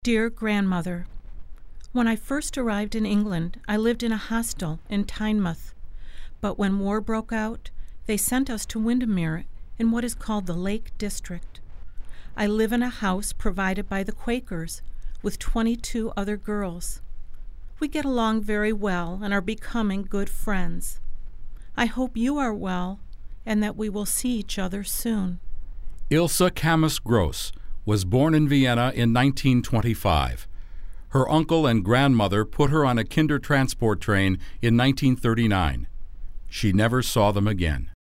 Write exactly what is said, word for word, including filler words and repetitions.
Dear Grandmother, when I first arrived in England, I lived in a hostel in Tynemouth. But when war broke out, they sent us to Windermere in what is called the Lake District. I live in a house provided by the Quakers with twenty-two other girls. We get along very well and are becoming good friends. I hope you are well and that we will see each other soon. Ilse Camus Gross was born in Vienna in nineteen twenty-five. Her uncle and grandmother put her on a Kinder transport train in nineteen thirty-nine. She never saw them again.